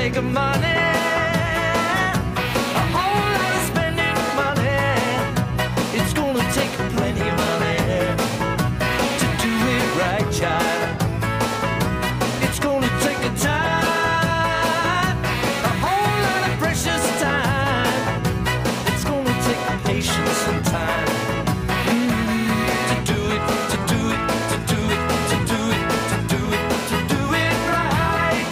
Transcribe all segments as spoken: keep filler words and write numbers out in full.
making money. A whole lot of spending money. It's gonna take plenty of money to do it right, child. It's gonna take a time, a whole lot of precious time. It's gonna take patience and time mm, to do it, to do it, to do it, to do it, to do it, to do it right.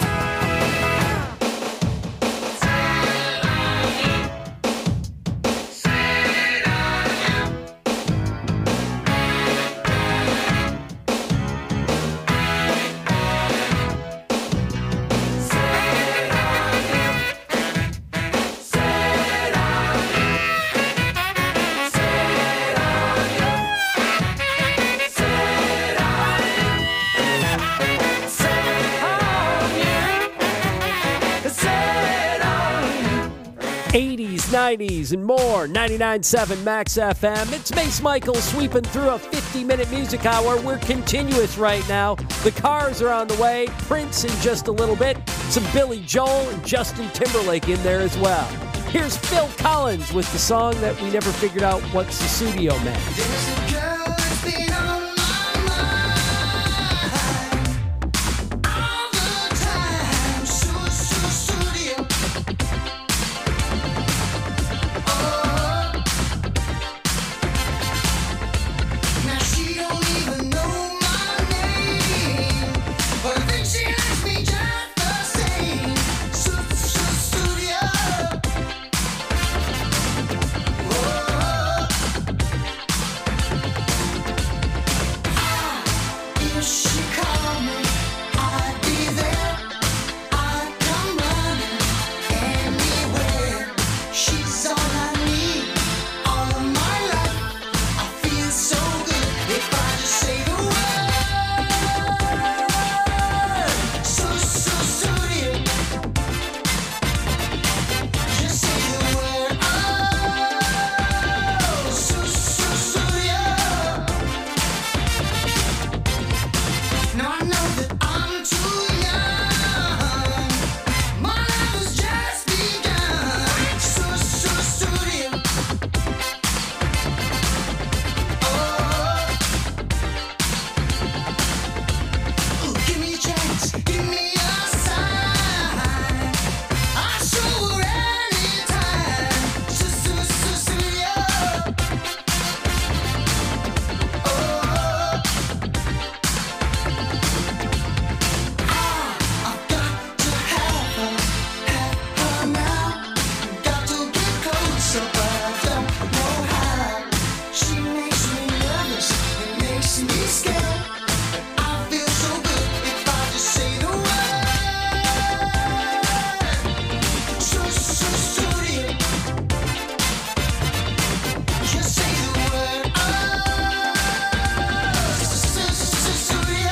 eighties, nineties, and more. ninety-nine point seven Max F M. It's Mace Michael sweeping through a fifty-minute music hour. We're continuous right now. The Cars are on the way. Prince in just a little bit. Some Billy Joel and Justin Timberlake in there as well. Here's Phil Collins with the song that we never figured out what Sussudio meant. There's a girl that's been on my mind all the time. Su- su- Studio. Oh, now she don't even know my name, but I think she likes me just the same. Su- su- Studio. Oh. If she called me, I'd be there. I'd come running anywhere. She's all I need, all of my life. I feel so good if I just say the word. Su- su- Studio. Just say the word. Oh, su- su- Studio. Now I know that I'm too young. My life has just begun. Su- su- Studio. Oh, ooh, give me a chance, give me a sign. I'll show her anytime. Su- su- su- Studio. Oh. I've got to have her, have her now. Got to get closer, but I don't know how. She makes me nervous, it makes me scared. I feel so good if I just say the word. Su- su- Studio. Just say the word. Oh, su- su- su- Studio.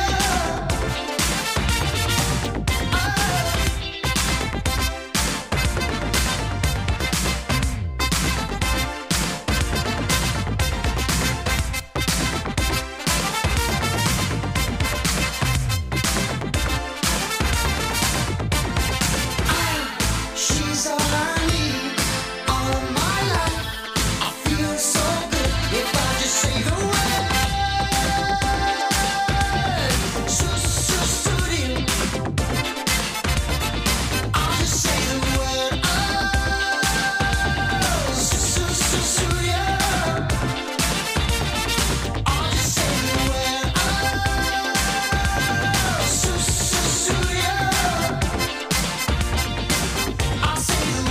She's all I need, all of my life. I feel so good if I just say the word. Su- su- Studio. I'll just say the word. Oh, su- su- su- Studio. I'll just say the word. Oh, su- su- Studio. I'll say the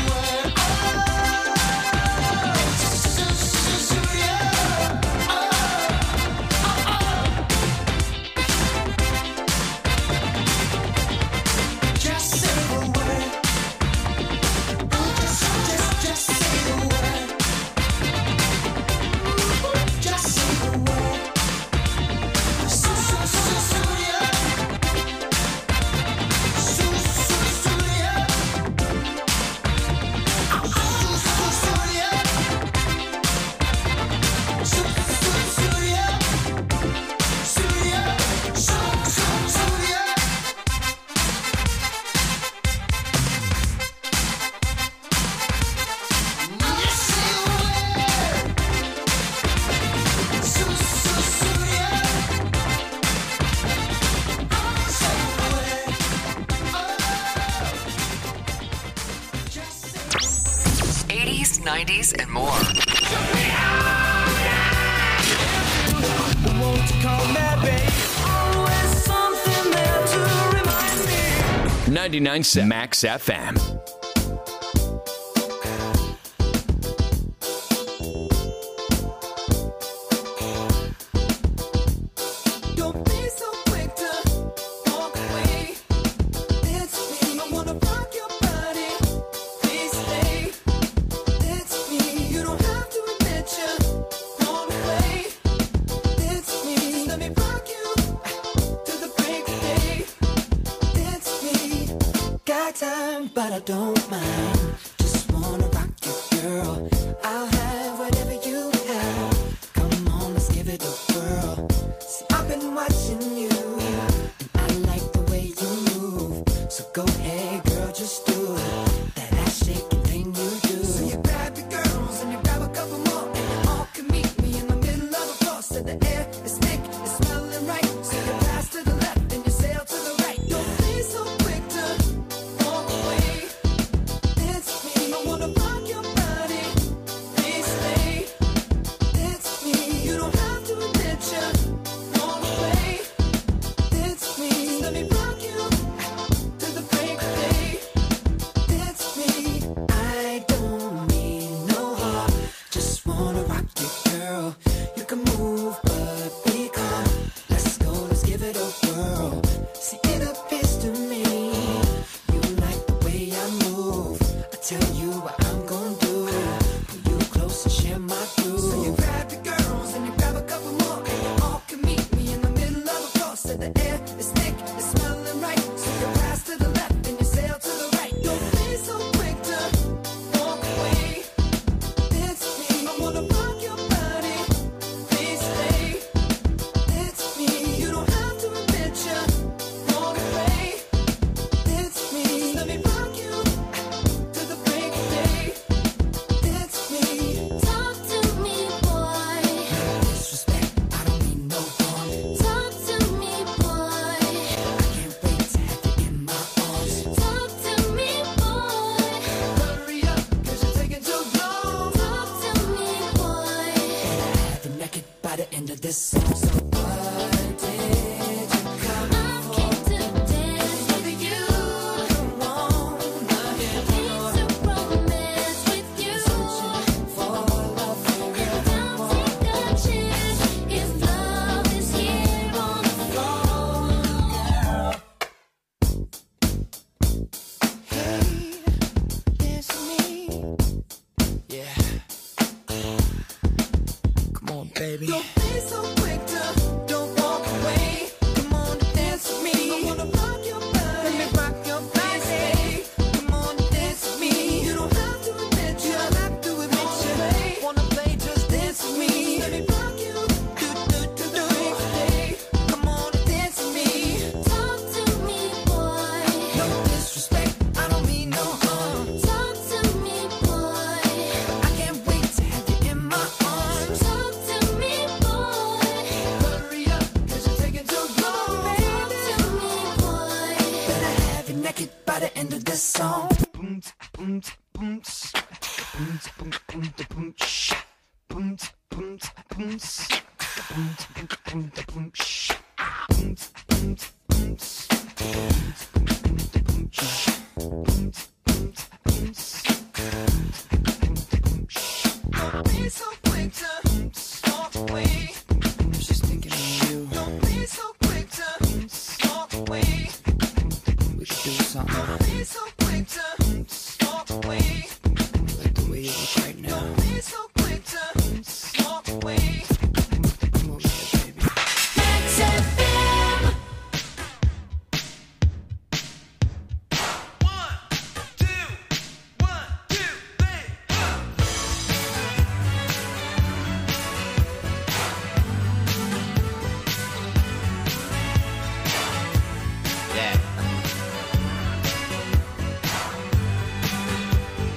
eighties, nineties, and more. Won't you call me, babe? Always something there to remind me. ninety-nine point seven Max F M. Don't be so quick to walk away. It's me. I wanna rock your body. Please stay. It's me. You don't have to admit you want to play. It's me. Just let me rock you to the break of day. It's me. Got time, but I don't mind. Just wanna rock you, girl. I'll have whatever you have. Come on, let's give it a whirl. See, I've been watching you, and I like the way you move. So go ahead, girl, just do it. That ass shaking thing you do. So you grab your girls and you grab a couple more, and you all can meet me in the middle of the floor. So the air is thick, it's smelling right. So you pass to the left and you sail to the right. Don't be so quick to walk away. It's me. I wanna rock your body. Please stay. It's me. You don't have to admit you wanna play. It's me. Let me rock you to the break of day. It's me. I don't mean no harm. Just wanna rock you, girl. You can move, but be calm. Let's go, let's give it a whirl. See, it appears to me you like the way I move. I tell you what I'm gonna do. Pull you close and share my groove. So you grab your girls and you grab a couple more, and you all can meet me in the middle of the floor. So the air is thick, it's smelling right. So you pass to the left and you sail to the right. Don't be so quick to walk away. It's me. I wanna rock your body. Please stay. It's me. You don't have to admit you wanna play. It's me. Let me rock you to the break of day. It's me. Talk to me, boy. Disrespect, I don't mean no harm. Talk to me, boy. I can't wait to have you in my arms. Talk to me, boy. Hurry up, cause you're taking too long. Talk to me, boy. Have you naked by the end of this song. So what did you come I came to dance with you. on? Came to romance with you. For love, for real. Don't take a chance if love is here on the floor. Hey, it's me. Yeah. Come on, baby. Don't be so quick to don't walk away. Come on, dance with me. I wanna rock your body. Let me rock your body. Come on, dance with me. You don't have to admit you. don't have to admit you. Wanna play, just dance with me. Let me rock you. Do do do do. Come on, dance with me. Talk to me, boy. No disrespect, I don't mean no harm. Talk to me, boy. I can't wait to have you in my arms. Talk to me, boy. Hurry up, cause you're taking too long, Talk baby. to me, boy. Better have you naked by the end of this song. Don't be so quick to walk away. I'm just thinking of you. Don't be so quick to walk away. We could do something. Don't be so quick to walk away. Like the way you look right now. Don't be so quick to walk away. Come over here, baby. Max F M. One, two, one, two, three, four. Yeah.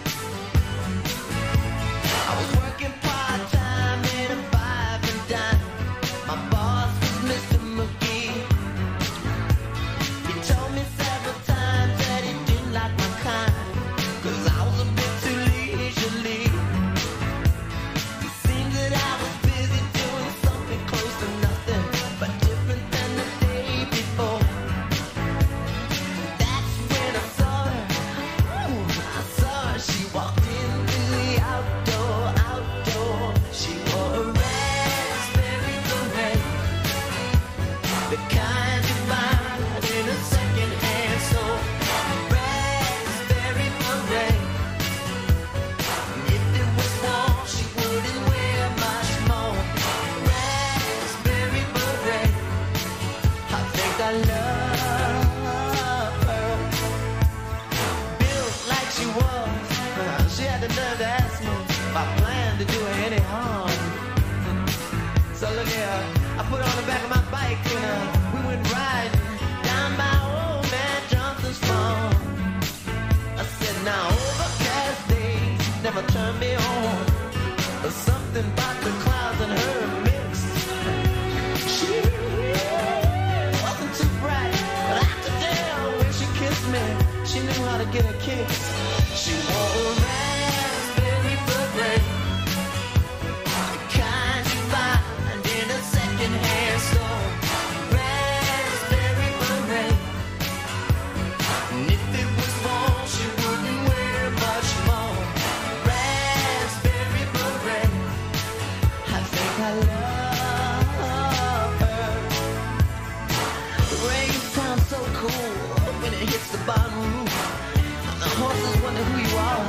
yeah. I put on the back of my bike and uh, we went riding down by old man Johnson's farm. I said, now overcast days never turn me on. There's something about the clouds and her mix. She wasn't too bright, but I could tell when she kissed me, she knew how to get a kick. She wore a raspberry beret, the kind you find in a second-hand store. Raspberry beret, and if it was warm, she wouldn't wear much more. Raspberry beret, I think I love her. The rain sounds so cool when it hits the bottom roof. The horses wonder who you are.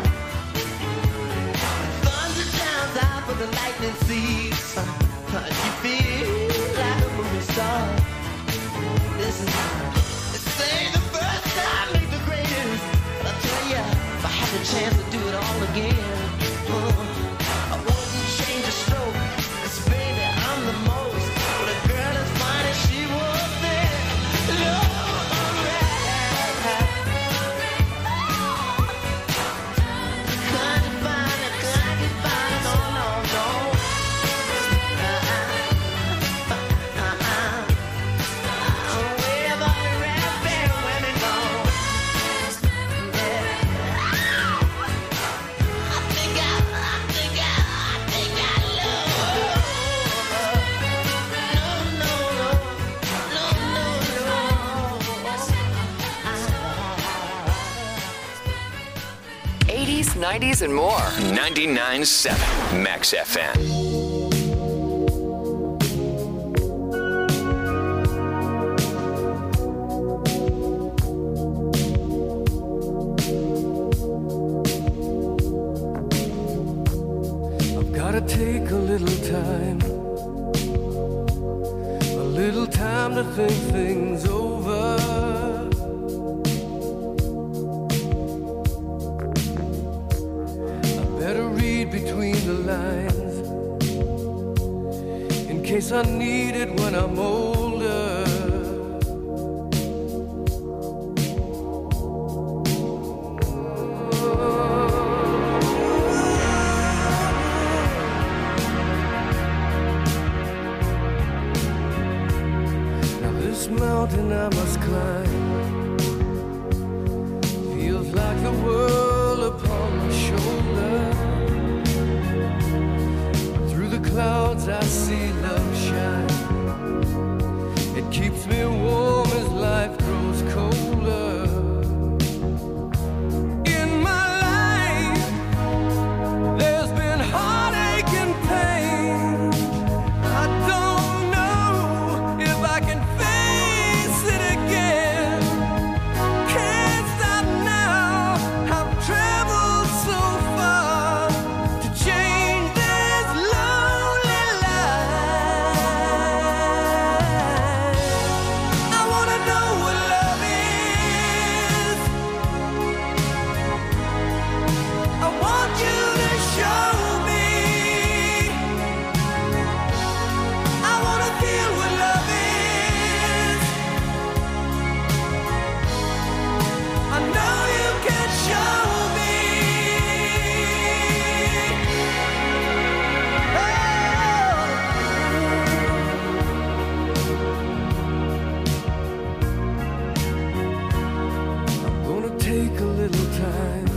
Thunder sounds out for the lightning seeds. You feel like a movie star. This is, this ain't the first time, ain't the greatest. But I tell ya, if I had the chance to do it all again, uh, I wouldn't change a stroke. 'Cause baby, I'm the most. But a girl as fine as she was there. Lord, alright. Kind of fine, kind of fine, no, no, no. Uh-uh, uh-uh. Where have all the raspberry women gone? Yeah. I think I, I think I, I think I love her. No, no, no, no, no. eighties, nineties, and more. ninety-nine point seven Max F M. I've gotta take a little time, a little time to think things over. I better read between the lines in case I need it when I'm older. Now this mountain I must climb feels like the world upon my shoulder. Through the clouds I see love shine. It keeps me warm as life grows colder. In my life there's been heartache and pain. I don't know if I can face it again. Can't stop now. I've traveled so far to change this lonely life. I wanna know what love is. I want you to show me. I wanna feel what love is. I know you can show me. I'm gonna take a little time,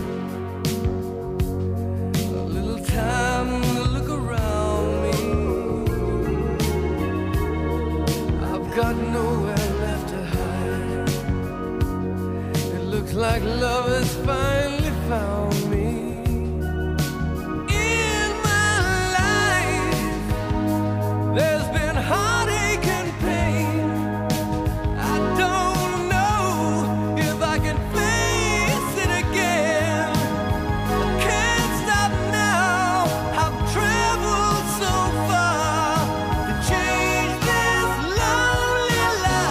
a little time to look around me. I've got nowhere left to hide. It looks like love has finally found me. In my life, there's been heartache and pain. I don't know if I can face it again. I can't stop now. I've traveled so far to change this lonely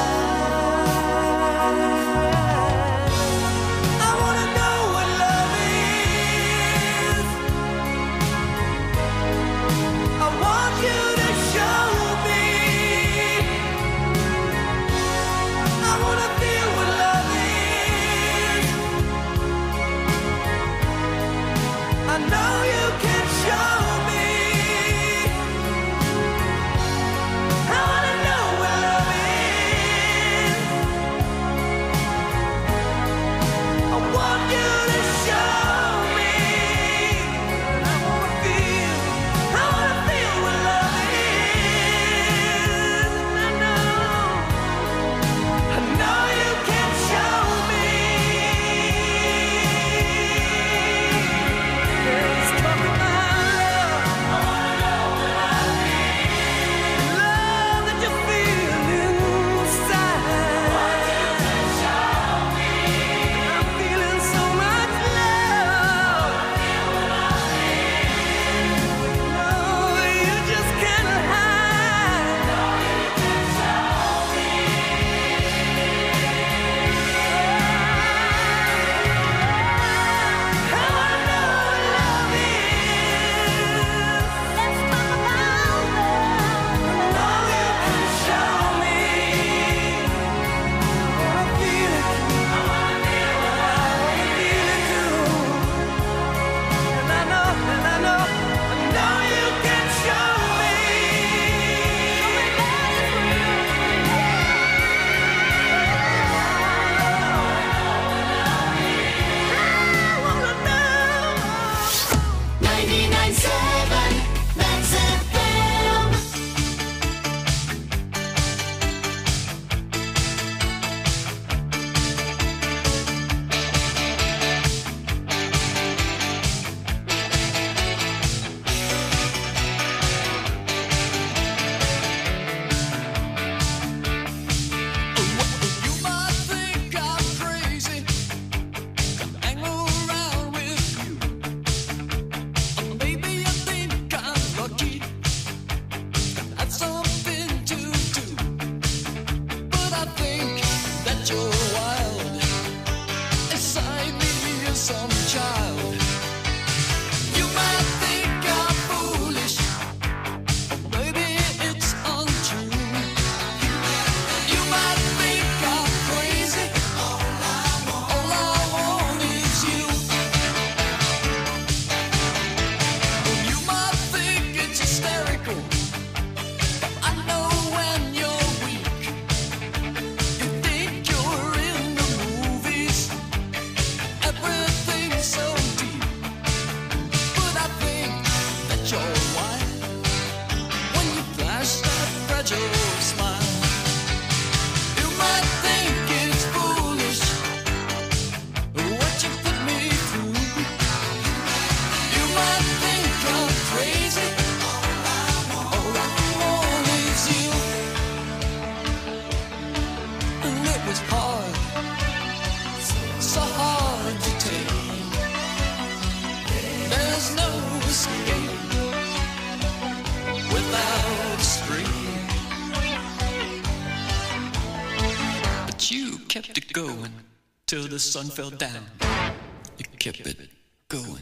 life. I wanna know what love is. I want you to show some child. You might think I'm foolish, or maybe it's untrue. You might think I'm crazy. All I want, all I want is you. You might think it's hysterical. I know when you're weak. You think you're in the movies. Everything's so deep. But I think that you're wild when you flash that fragile smile. You might think it's foolish what you put me through. You might think I'm crazy. All I want is you. And it was hard, so hard to take. There's no escape without a string. But you kept it going till the sun fell down. You kept it going.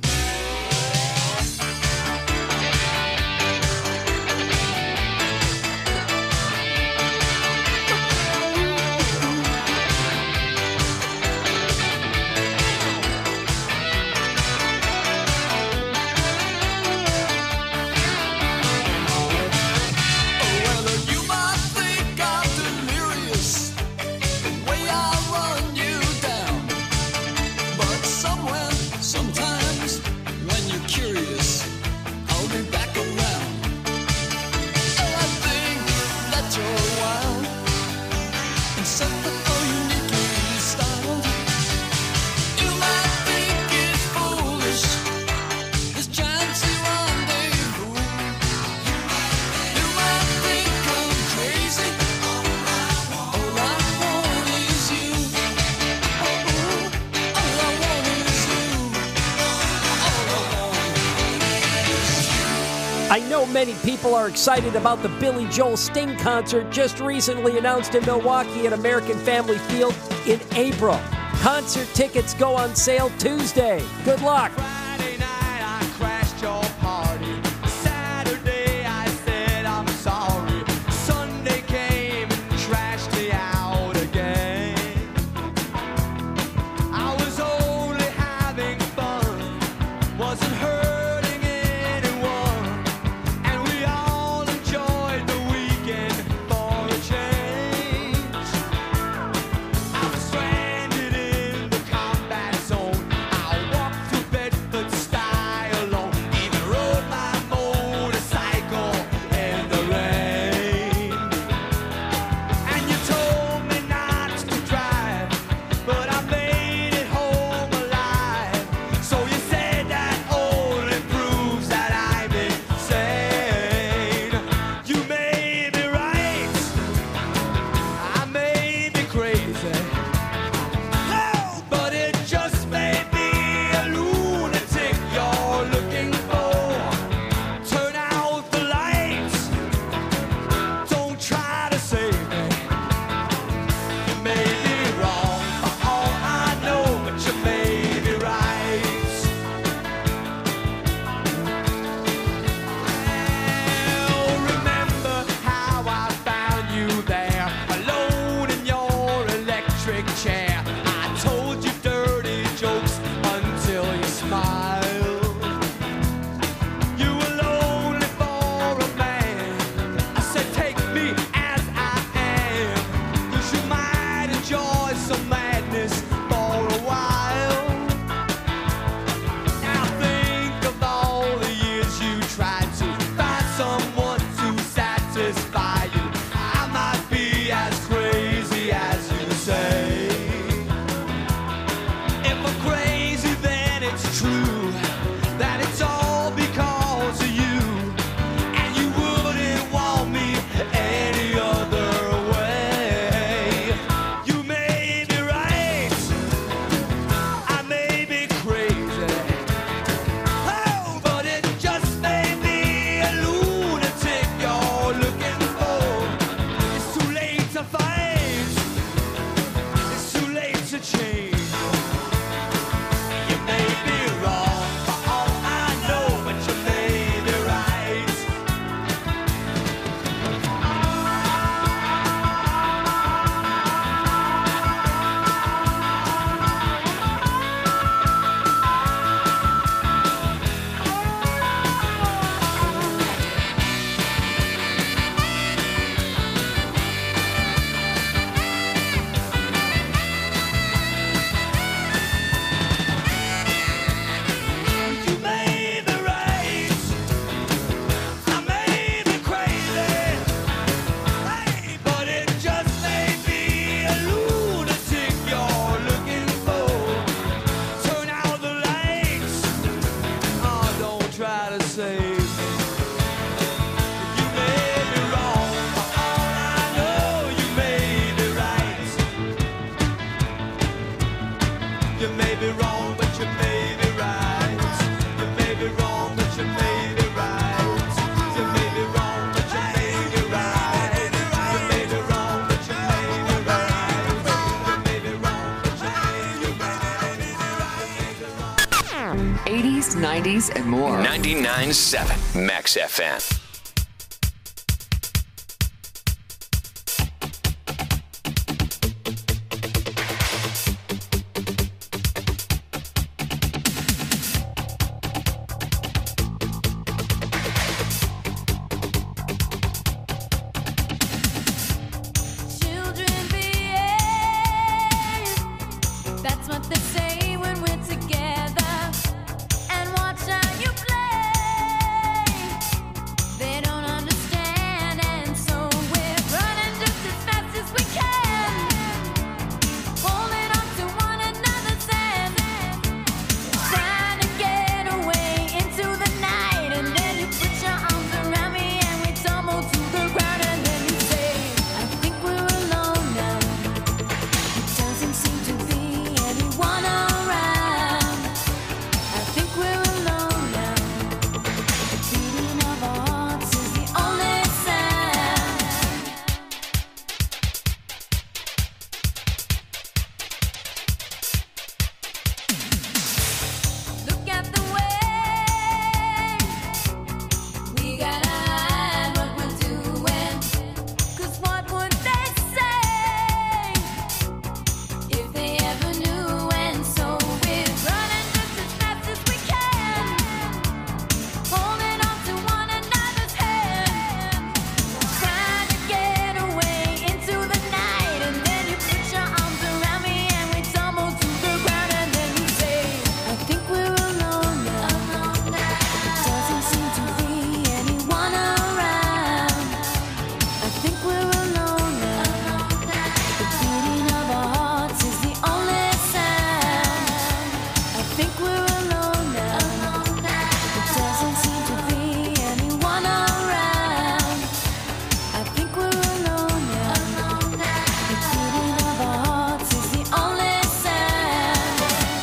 Well, you might think I'm delirious the way I run you down. But somewhere, sometimes, when you're curious, I'll be back around. Oh, I think that you're wild and somehow uniquely styled. You might think it's foolish, this chancy rendezvous. You might think I'm crazy. All I want is you. Oh, all I want is you. All I want is you. I know many people are excited about the Billy Joel Sting concert just recently announced in Milwaukee at American Family Field in April. Concert tickets go on sale Tuesday. Good luck. Friday night I crashed your party. Saturday I said I'm sorry. Sunday came and trashed me out again. I was only having fun, wasn't hurting anyone, and we all enjoyed the weekend for a change. I was stranded in the combat zone. I walked through Bedford style alone. Even rode my motorcycle in the rain. And you told me not to drive, but I made it home alive. So you said that only proves that I'm insane. You may be right, I may be crazy. No, but it just may be a lunatic you're looking for. Turn out the lights. Don't try to save me. You may be wrong for all I know, but you may be right. Well, remember how I found you there, alone in your electric chair. I told you dirty jokes until you smiled. You were lonely for a man. I said, take me as I am, 'cause you might enjoy some madness for a while. Now think of all the years you tried to find someone to satisfy you. I might be as crazy as you say. If I'm crazy, then it's true that it's all because of you, and you wouldn't want me any other way. You may be right, I may be crazy. Oh, but it just may be a lunatic you're looking for. It's too late to fight, it's too late to change. You may eighties, nineties, and more. ninety-nine point seven Max F M. Children behave. That's what they say when we're together. And watch how you play. They don't understand, and so we're running just as fast as we can, holding on to one another's hand, trying to get away into the night. And then you put your arms around me, and we tumble to the ground. And then you say, I think we're alone now. It doesn't seem to be anyone around. I think we're alone now. The beating of our hearts is the only sound. Look at the way we gotta hide what we're doing. 'Cause what would they say if they ever knew? And so we're running just as fast as we can, holding on to one another's hand, trying to get away into the night. And then you put your arms around me, and we tumble to the ground. And then you say, I think we're alone now. It doesn't seem to be anyone around. I think we're alone now. The beating of our hearts is the only sound. I think we're alone now. It doesn't seem to be anyone around. I think we're alone now. The beating of our hearts is the only sound.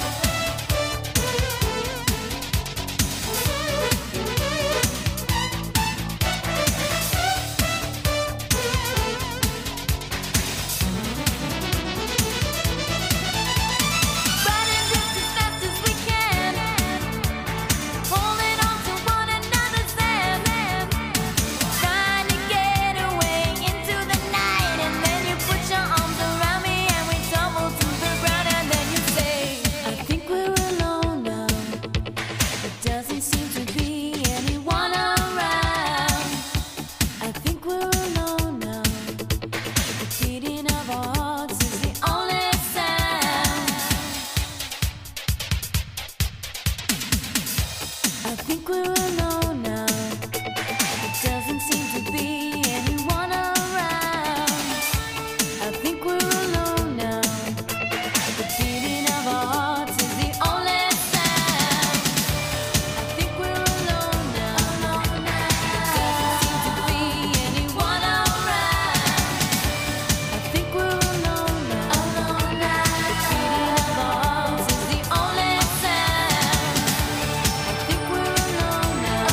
Running just as fast as we can, holding on to one another's hand, trying to get away into the night. And then you put your arms around me, and we tumble to the ground. And then you say, I think we're alone now. It doesn't seem to be anyone around. I think we're alone now. The beating of our hearts is the only sound. I think we're alone now. It doesn't seem to be anyone around. I think we're alone now. The beating of our hearts is the only sound. I think we're alone now. It doesn't seem to be anyone around. I think we're alone now. The beating of our hearts is the only sound. I think we're alone now.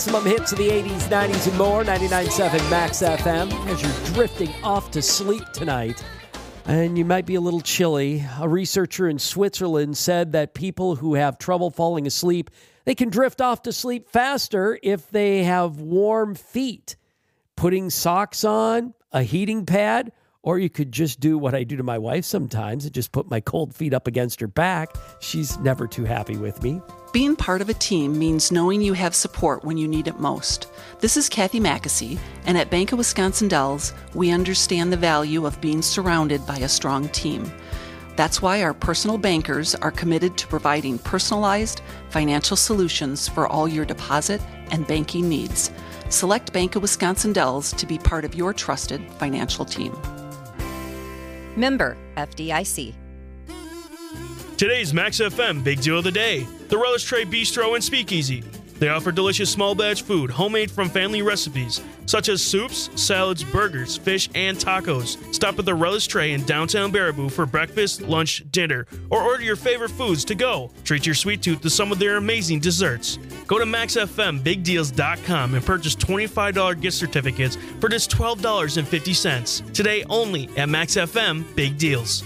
maximum hits of the eighties, nineties, and more. ninety-nine point seven Max F M. As you're drifting off to sleep tonight, and you might be a little chilly, a researcher in Switzerland said that people who have trouble falling asleep, they can drift off to sleep faster if they have warm feet. Putting socks on, a heating pad, or you could just do what I do to my wife sometimes and just put my cold feet up against her back. She's never too happy with me. Being part of a team means knowing you have support when you need it most. This is Kathy Mackesy, and at Bank of Wisconsin Dells, we understand the value of being surrounded by a strong team. That's why our personal bankers are committed to providing personalized financial solutions for all your deposit and banking needs. Select Bank of Wisconsin Dells to be part of your trusted financial team. Member F D I C. Today's Max F M Big Deal of the Day, the Relish Tray Bistro and Speakeasy. They offer delicious small batch food, homemade from family recipes, such as soups, salads, burgers, fish, and tacos. Stop at the Relish Tray in downtown Baraboo for breakfast, lunch, dinner, or order your favorite foods to go. Treat your sweet tooth to some of their amazing desserts. Go to max f m big deals dot com and purchase twenty-five dollars gift certificates for just twelve dollars and fifty cents. Today only at Max F M Big Deals.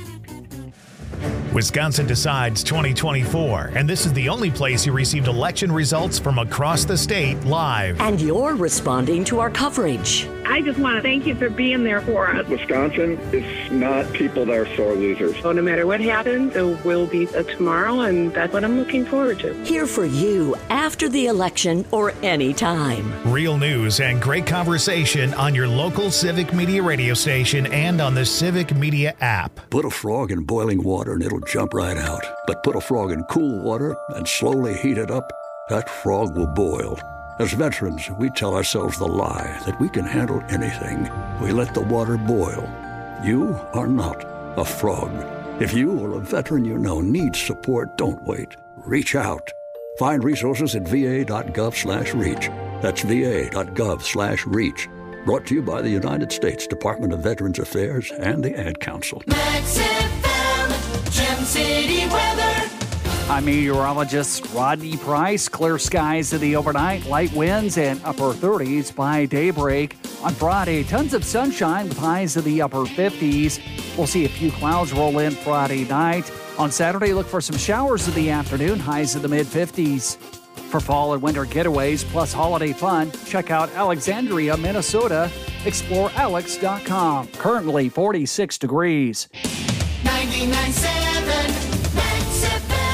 Wisconsin Decides twenty twenty-four, and this is the only place you received election results from across the state live. And you're responding to our coverage. I just want to thank you for being there for us. Wisconsin is not people that are sore losers. So no matter what happens, there will be a tomorrow, and that's what I'm looking forward to. Here for you after the election or any time. Real news and great conversation on your local Civic Media radio station and on the Civic Media app. Put a frog in boiling water and it'll jump right out. But put a frog in cool water and slowly heat it up, that frog will boil. As veterans, we tell ourselves the lie that we can handle anything. We let the water boil. You are not a frog. If you or a veteran you know needs support, don't wait. Reach out. Find resources at va.gov slash reach. That's va.gov slash reach. Brought to you by the United States Department of Veterans Affairs and the Ad Council. Max F M, Gem City weather. I'm meteorologist Rodney Price. Clear skies in the overnight, light winds and upper thirties by daybreak. On Friday, tons of sunshine with highs in the upper fifties. We'll see a few clouds roll in Friday night. On Saturday, look for some showers in the afternoon, highs in the mid-fifties. For fall and winter getaways plus holiday fun, check out Alexandria, Minnesota. Explore alex dot com. Currently forty-six degrees. ninety-nine point seven Max F M.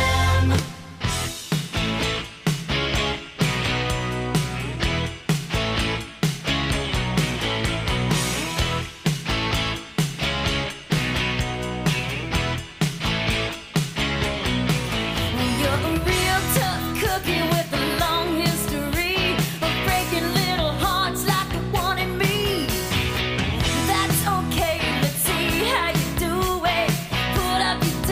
You're a real tough cookie with a long history of breaking little hearts like the one in me. That's okay, let's see how you do it. Put up your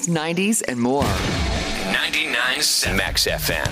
eighties, nineties, and more. ninety-nine point seven Max F M.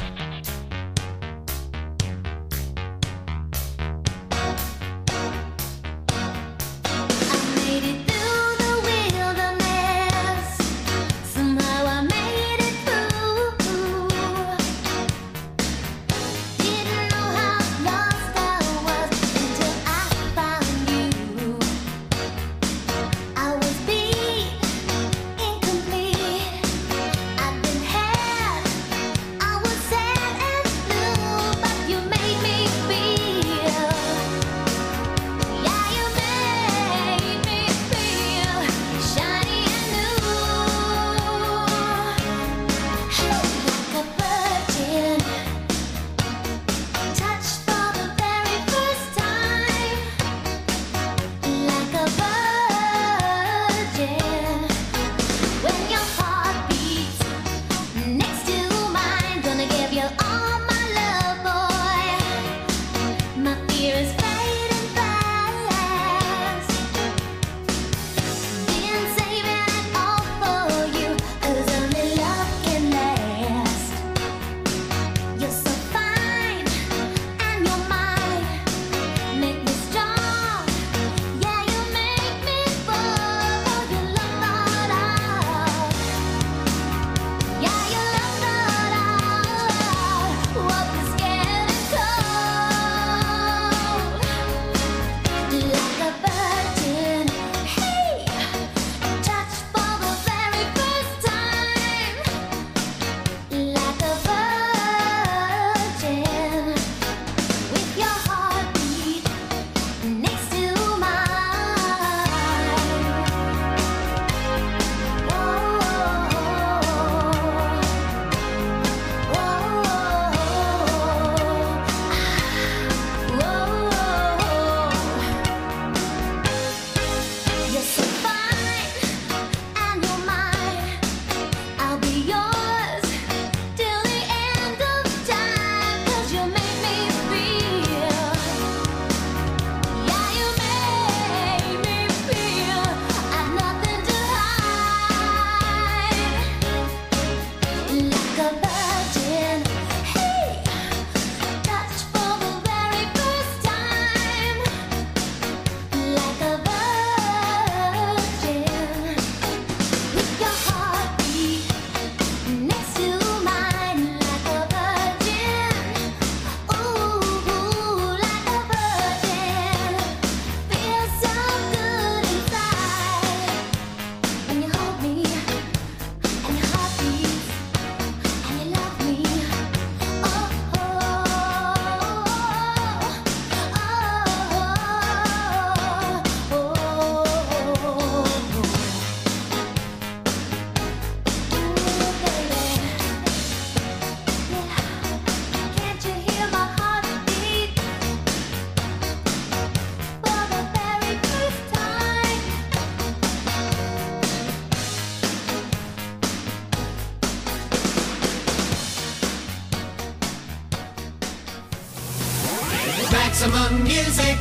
Maximum music,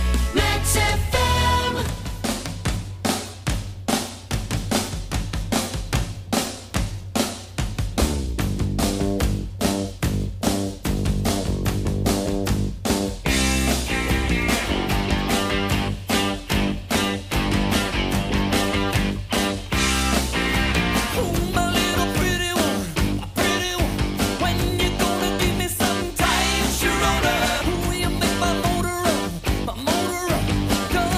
Max F M. Go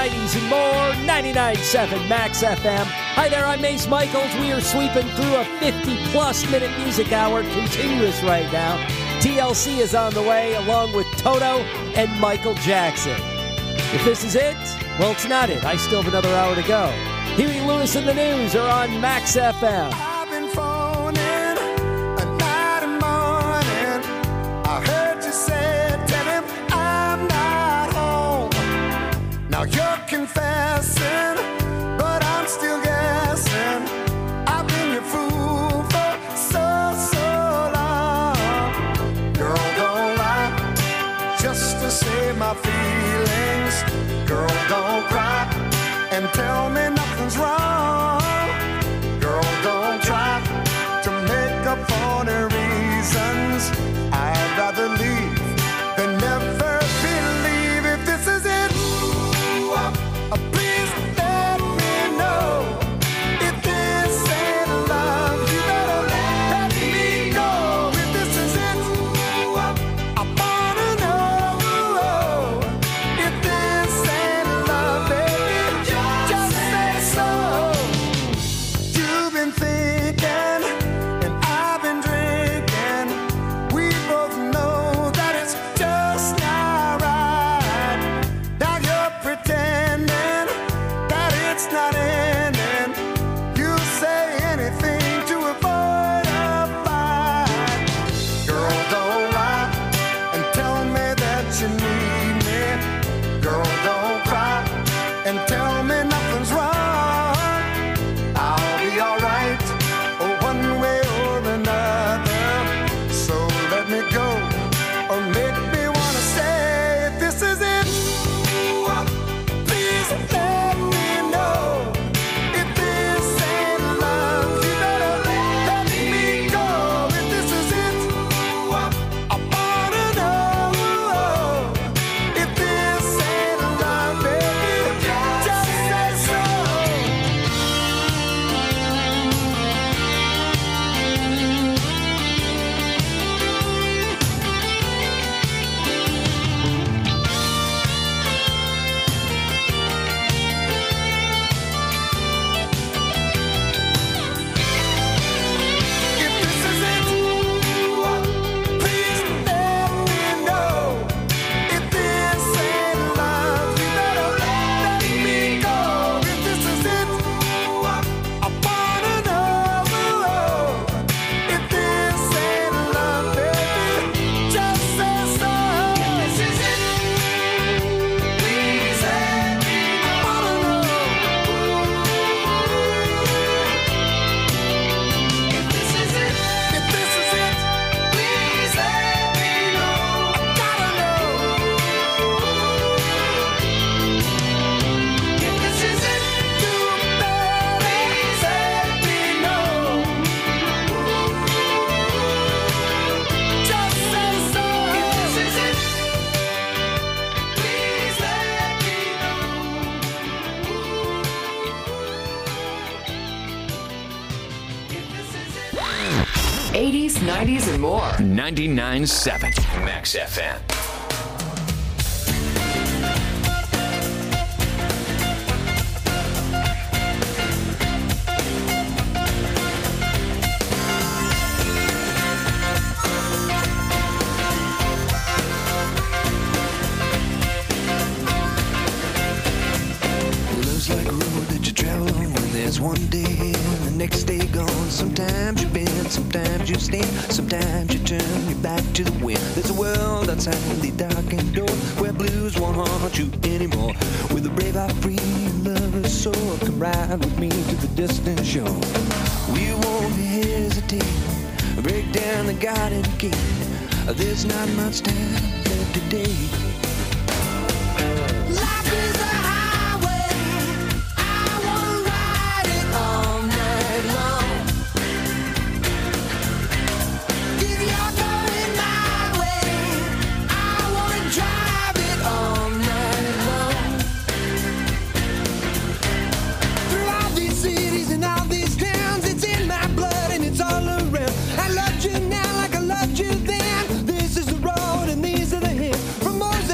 nineties and more, ninety-nine point seven Max F M. Hi there, I'm Mace Michaels. We are sweeping through a fifty-plus minute music hour, continuous right now. T L C is on the way, along with Toto and Michael Jackson. If this is it, well, it's not it. I still have another hour to go. Huey Lewis and the News are on Max F M. I've been phoning a night and morning. I heard you say, tell him I'm not home. Now you're confessing, but I'm still guessing. I've been your fool for so, so long. Girl, don't lie, just to save my feelings. Girl, don't cry and tell me nothing's wrong. Girl, don't try to make up for the reasons. I'd rather leave than never believe. If this is it, ooh, uh, please let me know. If this ain't love, you better let me go. If this is it, ooh, uh, I wanna know. If this ain't love, baby, just say so. You've been thinking, and I've been drinking. We both know that it's just not right. Now you're pretending that it's not ending. You say anything to avoid a fight. Girl, don't lie and tell me that you need me. Girl, don't cry and tell me nothing's wrong. I'll be alright, one way or another. So let me go, or make me wanna stay. If this is it, ooh, uh, please let me know. If this ain't love, you better let me go. If this is it, ooh, uh, I wanna know. If this ain't love, baby, just say so. If this is it, ooh, uh, please let me know. If this ain't love, you better let me go. If this is it, ooh, uh, I wanna know. If this ain't love, baby, just say so. If this is it, please let me know. I wanna know. If this is it, if this is it, please let me know. I gotta know. If this is it, you better please let me know. Just say so. If this is it, please let me know. If this is it. eighties, nineties, and more. ninety-nine point seven Max F M. Love's like a road that you travel on when there's one day here and the next day gone. Sometimes you bend, sometimes you stand, sometimes you turn your back to the wind. There's a world outside the darkened door where blues won't haunt you anymore. With a brave heart free and lover's soul, come ride with me to the distant shore. We won't hesitate, break down the garden gate. There's not much time left today. Life is a highway, I wanna ride it all night long. If you're going my way, I wanna drive it all night long. Through all these cities and all these towns, it's in my blood and it's all around. I loved you now like I loved you then. This is the road and these are the hills. From Moses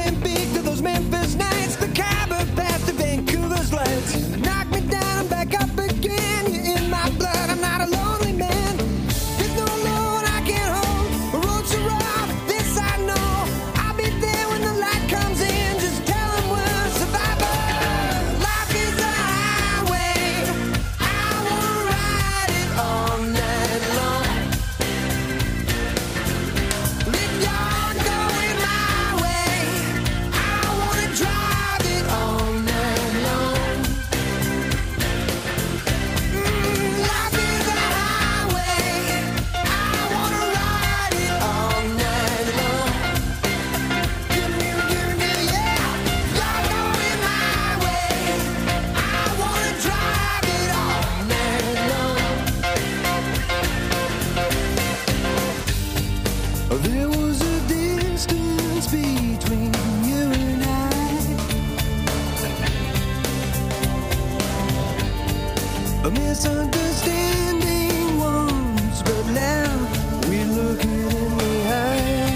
misunderstanding once, but now we're looking in the eye.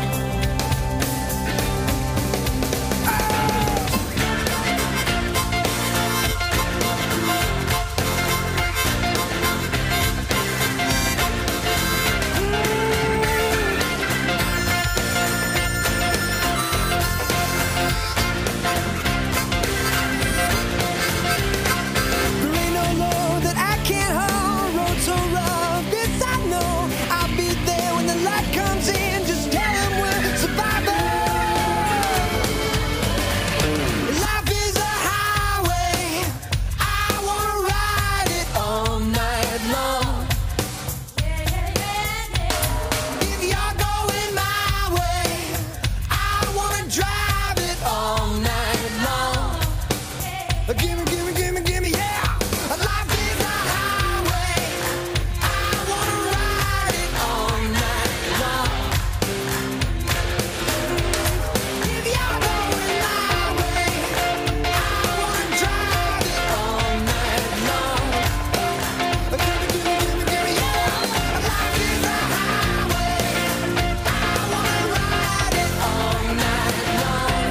There ain't no law that I can't hold. Road so rough, this I know. I'll be there when the light comes in. Just tell 'em we're survivors. Life is a highway. I wanna ride it all night long. If you're going my way, I wanna drive it all night long. Gimme, gimme, gimme, gimme, yeah. Life is a highway. I wanna ride it all night long. If you're going my way, I wanna drive it all night long. Gimme, gimme, gimme, gimme, yeah. Life is a highway. I wanna ride it all night long.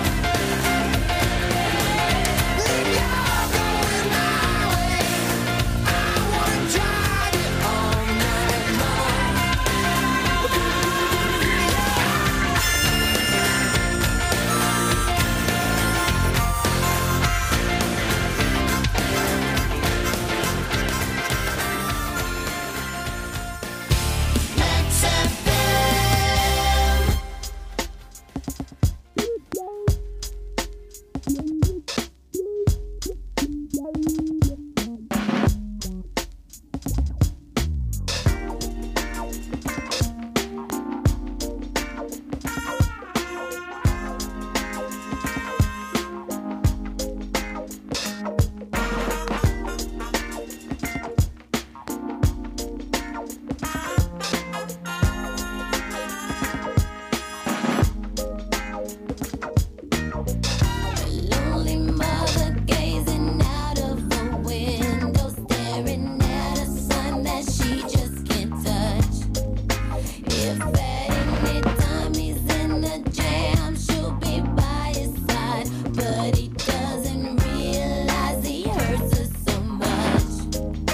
If you're going my way, I wanna drive it all night long. Max F M. Lonely mother gazing out of the window, staring at a sun that she just can't touch. If at any time he's in a jam, she'll be by his side, but he doesn't realize he hurts her so much.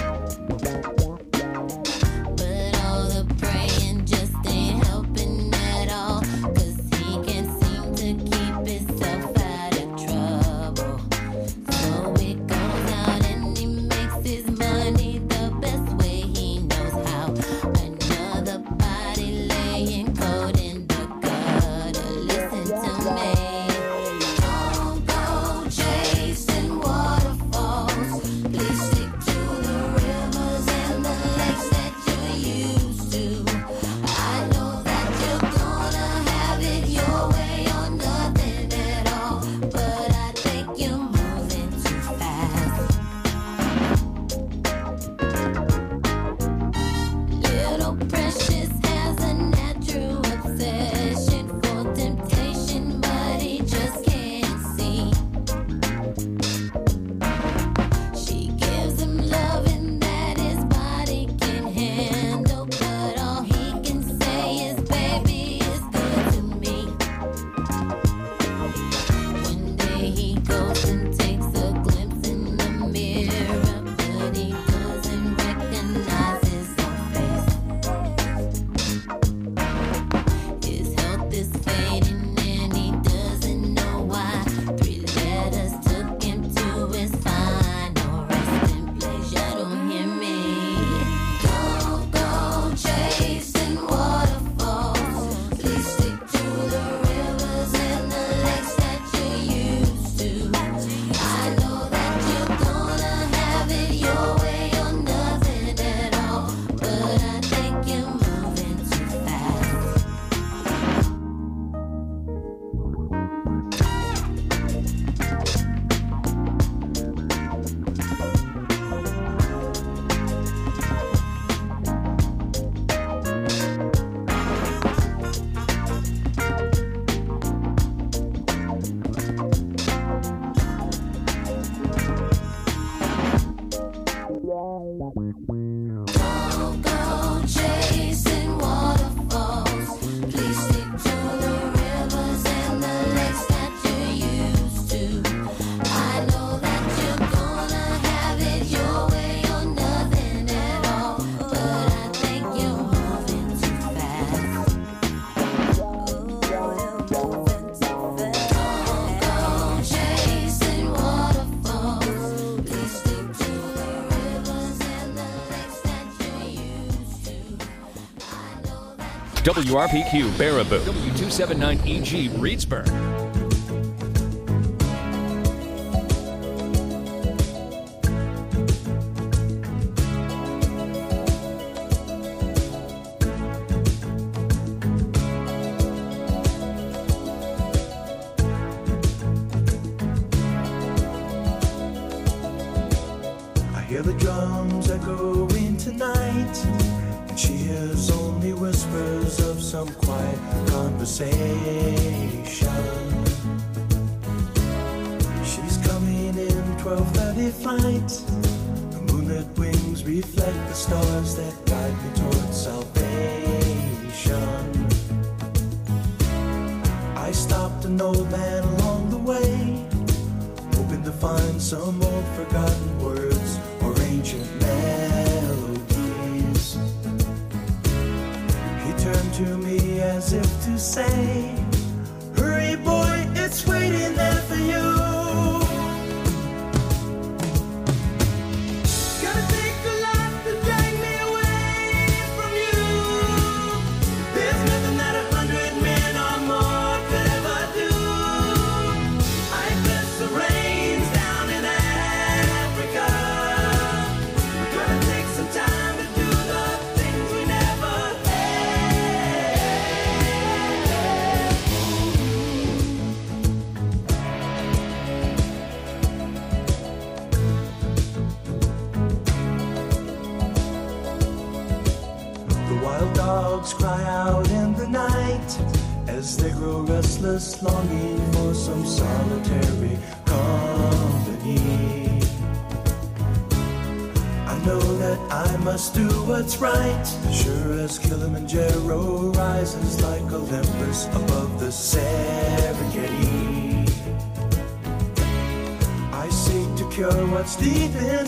But all the praying just ain't helping at all, 'cause he can't seem to keep himself out of trouble. So he goes out and he makes his money the best way he knows how. Another body laying cold in the gutter. Listen to me. Don't go chasing waterfalls. Please stick to the rivers and the lakes that you're used to. I know that you're gonna have it your way or nothing at all, but I think you're moving too fast. Little Precious has a natural obsession for temptation, but he just can't see. She gives him loving that his body can handle, but all he can say is, baby, it's good to me. One day he goes and takes a glimpse in the mirror, but he doesn't recognize his own face. His health is fading and he doesn't know why. Three letters took him to his final resting place. You don't hear me. Don't go chasing waterfalls. Please stick to the rivers and the lakes that you're used to. W R P Q Baraboo, W two seventy-nine E G Reedsburg. I hear the drums echoing tonight, and she hears only whispers of some quiet conversation. She's coming in twelve thirty flight. The moonlit wings reflect the stars that guide me towards salvation. I stopped an old man along the way, hoping to find some old forgotten words or ancient melodies. He turned to me as if to say, hurry boy, it's waiting there for you. Gotta take a lot to drag me away from you. There's nothing that a hundred men or more could ever do. I bless the rains down in Africa. Gonna take some time to do the things we never The wild dogs cry out in the night as they grow restless, longing for some solitary company. I know that I must do what's right, sure as Kilimanjaro rises like Olympus above the Serengeti. I seek to cure what's deep inside.